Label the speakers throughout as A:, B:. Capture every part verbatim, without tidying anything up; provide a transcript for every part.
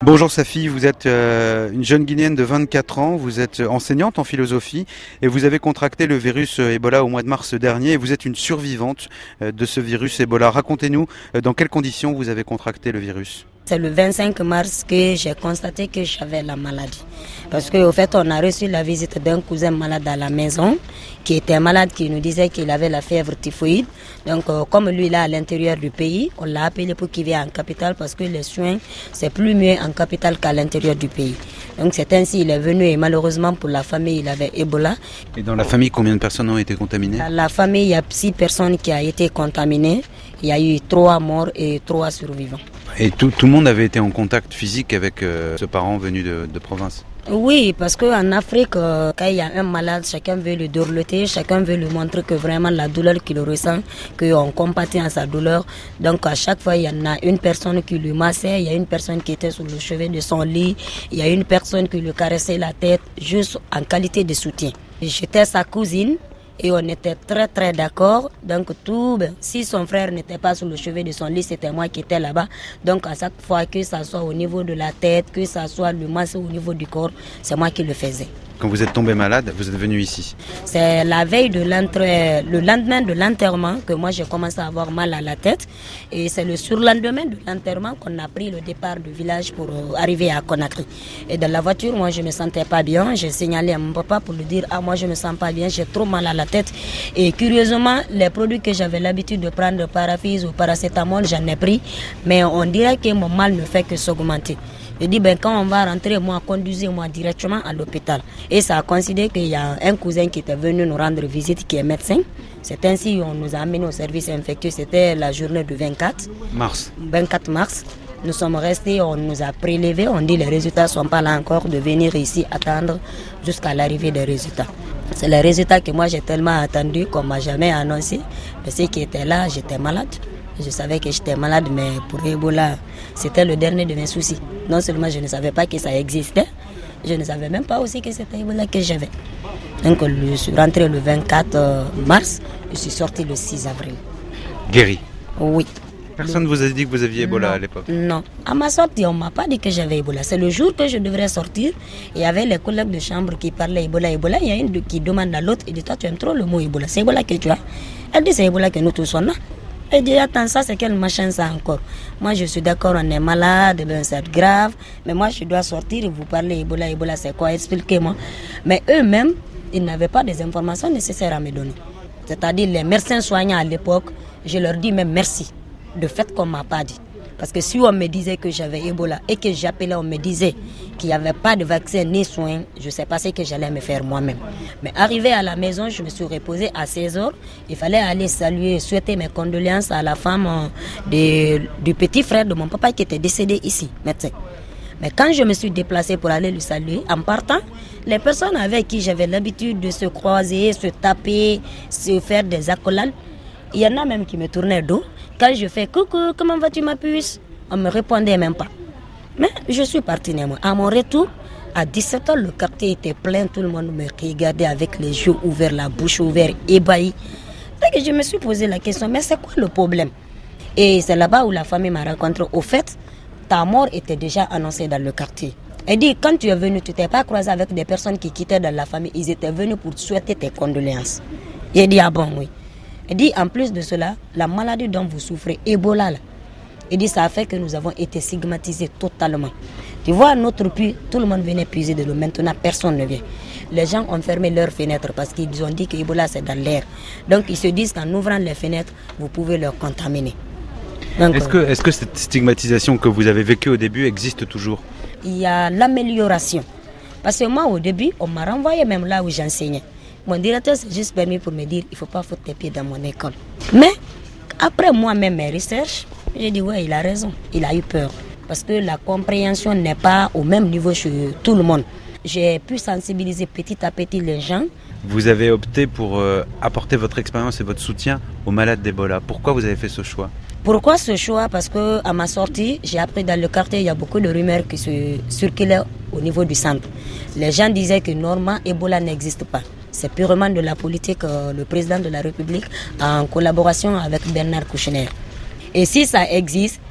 A: Bonjour Safi, vous êtes euh, une jeune Guinéenne de vingt-quatre ans, vous êtes enseignante en philosophie et vous avez contracté le virus Ebola au mois de mars dernier et vous êtes une survivante euh, de ce virus Ebola. Racontez-nous euh, dans quelles conditions vous avez contracté le virus.
B: C'est le vingt-cinq mars que j'ai constaté que j'avais la maladie. Parce qu'au fait, on a reçu la visite d'un cousin malade à la maison, qui était malade, qui nous disait qu'il avait la fièvre typhoïde. Donc, euh, comme lui, là, à l'intérieur du pays, on l'a appelé pour qu'il vienne en capitale parce que les soins, c'est plus mieux en capitale qu'à l'intérieur du pays. Donc, c'est ainsi il est venu et malheureusement pour la famille, il avait Ebola.
A: Et dans la famille, combien de personnes ont été contaminées?
B: Dans la famille, il y a six personnes qui ont été contaminées. Il y a eu trois morts et trois survivants.
A: Et tout, tout le monde avait été en contact physique avec euh, ce parent venu de, de province?
B: Oui, parce qu'en Afrique, euh, quand il y a un malade, chacun veut le dorloter, chacun veut lui montrer que vraiment la douleur qu'il ressent, qu'on compatit à sa douleur. Donc à chaque fois, il y en a une personne qui lui massait, il y a une personne qui était sur le chevet de son lit, il y a une personne qui lui caressait la tête, juste en qualité de soutien. J'étais sa cousine. Et on était très très d'accord. Donc tout, ben, si son frère n'était pas sur le chevet de son lit, c'était moi qui étais là-bas. Donc à chaque fois que ça soit au niveau de la tête, que ça soit le masse au niveau du corps, c'est moi qui le faisais.
A: Quand vous êtes tombé malade, vous êtes venu ici?
B: C'est la veille de l'enterrement, le lendemain de l'enterrement que moi j'ai commencé à avoir mal à la tête. Et c'est le surlendemain de l'enterrement qu'on a pris le départ du village pour arriver à Conakry. Et dans la voiture, moi je me sentais pas bien. J'ai signalé à mon papa pour lui dire « Ah, moi je me sens pas bien, j'ai trop mal à la tête. » Et curieusement, les produits que j'avais l'habitude de prendre, paraphys ou paracétamol, j'en ai pris. Mais on dirait que mon mal ne fait que s'augmenter. Je dis, ben, quand on va rentrer, moi, conduisez-moi directement à l'hôpital. Et ça a coïncidé qu'il y a un cousin qui était venu nous rendre visite, qui est médecin. C'est ainsi qu'on nous a amenés au service infectieux. C'était la journée du vingt-quatre
A: mars.
B: vingt-quatre mars. Nous sommes restés, on nous a prélevés. On dit les résultats ne sont pas là encore, de venir ici attendre jusqu'à l'arrivée des résultats. C'est les résultats que moi j'ai tellement attendu qu'on ne m'a jamais annoncé. Mais ceux qui étaient là, j'étais malade. Je savais que j'étais malade, mais pour Ebola, c'était le dernier de mes soucis. Non seulement je ne savais pas que ça existait, je ne savais même pas aussi que c'était Ebola que j'avais. Donc je suis rentré le vingt-quatre mars, je suis sorti le six avril.
A: Guéri?
B: Oui.
A: Personne ne vous a dit que vous aviez Ebola
B: non,
A: à l'époque?
B: Non. À ma sortie, on ne m'a pas dit que j'avais Ebola. C'est le jour que je devrais sortir. Il y avait les collègues de chambre qui parlaient Ebola, Ebola. Il y a une qui demande à l'autre, il dit, toi tu aimes trop le mot Ebola. C'est Ebola que tu as? Elle dit, c'est Ebola que nous tous on a. Elle dit, attends, ça c'est quel machin ça encore? Moi je suis d'accord, on est malade, ben, c'est grave. Mais moi je dois sortir et vous parler Ebola, Ebola c'est quoi? Expliquez-moi. Mais eux-mêmes, ils n'avaient pas des informations nécessaires à me donner. C'est-à-dire les médecins soignants à l'époque, je leur dis même merci. De fait qu'on ne m'a pas dit. Parce que si on me disait que j'avais Ebola et que j'appelais, on me disait qu'il n'y avait pas de vaccin ni soins, je ne sais pas ce que j'allais me faire moi-même. Mais arrivé à la maison, je me suis reposée à seize heures. Il fallait aller saluer, souhaiter mes condoléances à la femme de, du petit frère de mon papa qui était décédé ici, médecin. Mais quand je me suis déplacée pour aller le saluer, en partant, les personnes avec qui j'avais l'habitude de se croiser, se taper, se faire des accolades, il y en a même qui me tournaient dos. Quand je fais « Coucou, comment vas-tu ma puce ?» On ne me répondait même pas. Mais je suis partie néanmoins. À mon retour, à dix-sept heures, le quartier était plein. Tout le monde me regardait avec les yeux ouverts, la bouche ouverte, ébahi. Donc je me suis posé la question, mais c'est quoi le problème? Et c'est là-bas où la famille m'a rencontré. Au fait, ta mort était déjà annoncée dans le quartier. Elle dit, quand tu es venu, tu t'es pas croisé avec des personnes qui quittaient dans la famille. Ils étaient venus pour te souhaiter tes condoléances. J'ai dit, ah bon, oui. Elle dit, en plus de cela, la maladie dont vous souffrez, Ebola, là, elle dit, ça a fait que nous avons été stigmatisés totalement. Tu vois, notre puits, tout le monde venait puiser de l'eau. Maintenant, personne ne vient. Les gens ont fermé leurs fenêtres parce qu'ils ont dit que Ebola, c'est dans l'air. Donc, ils se disent qu'en ouvrant les fenêtres, vous pouvez leur contaminer. Donc,
A: est-ce que, est-ce que cette stigmatisation que vous avez vécue au début existe toujours?
B: Il y a l'amélioration. Parce que moi, au début, on m'a renvoyé même là où j'enseignais. Mon directeur s'est juste permis pour me dire il ne faut pas foutre tes pieds dans mon école. Mais après moi-même mes recherches, j'ai dit ouais, il a raison, il a eu peur. Parce que la compréhension n'est pas au même niveau chez tout le monde. J'ai pu sensibiliser petit à petit les gens.
A: Vous avez opté pour euh, apporter votre expérience et votre soutien aux malades d'Ebola. Pourquoi vous avez fait ce choix?
B: Pourquoi ce choix? Parce qu'à ma sortie, j'ai appris dans le quartier, il y a beaucoup de rumeurs qui se circulaient au niveau du centre. Les gens disaient que normalement, Ebola n'existe pas. C'est purement de la politique, euh, le président de la République, en collaboration avec Bernard Kouchner. Et si ça existe,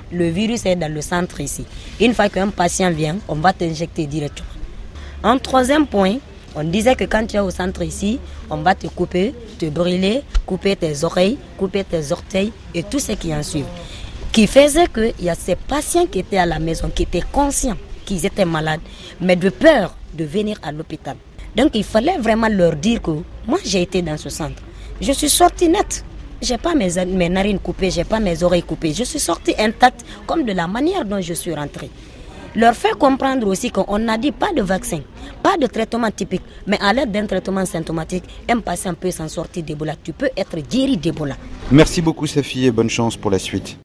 B: le virus est dans le centre ici. Une fois qu'un patient vient, on va t'injecter directement. En troisième point, on disait que quand tu es au centre ici, on va te couper, te brûler, couper tes oreilles, couper tes orteils et tout ce qui en suit. Qui faisait qu'il y a ces patients qui étaient à la maison, qui étaient conscients qu'ils étaient malades, mais de peur de venir à l'hôpital. Donc il fallait vraiment leur dire que moi j'ai été dans ce centre. Je suis sortie nette. Je n'ai pas mes, mes narines coupées, je n'ai pas mes oreilles coupées. Je suis sortie intacte comme de la manière dont je suis rentrée. Leur faire comprendre aussi qu'on n'a dit pas de vaccin, pas de traitement typique, mais à l'aide d'un traitement symptomatique, un patient peut s'en sortir d'Ebola. Tu peux être guéri d'Ebola.
A: Merci beaucoup Safi et bonne chance pour la suite.